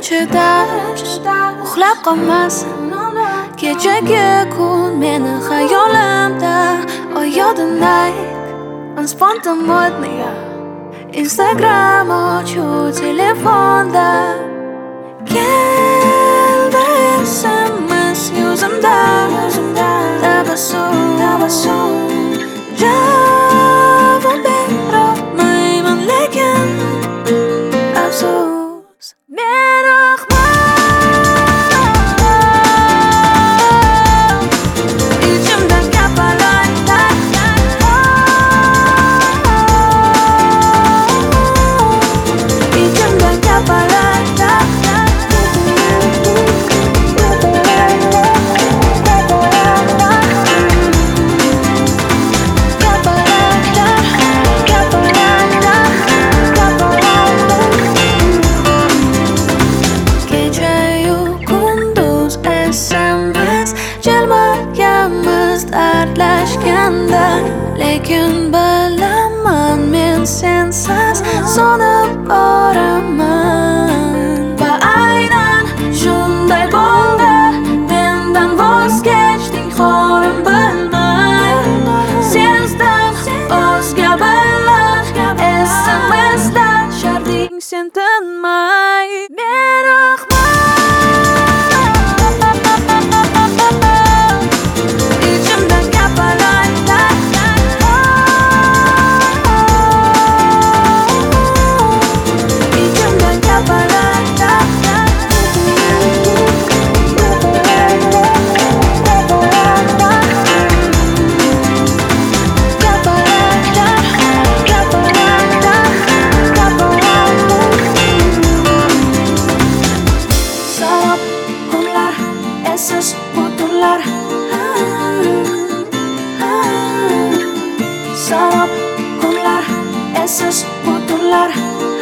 ko'chada uxlab qolmasin. Kechagi kun meni xayolimda. Yodin Nike, on spontanodniya. Instagram ochu telefonda. Keldi SMS yuzimda. Tabassum javob berolmayman, lekin afsus men ichimda kapalayda. Ichimda kapalayda. Dardlashganda, lekin bilaman men sensiz so'nib boraman. Va aynan shunday bo'ldi, mendan voz kechding xorim bilmay. Senzdan o'zga bilan SMS'lasharding sen tinmay. Men essiz butunlar, sarab kunlar, essiz butunlar.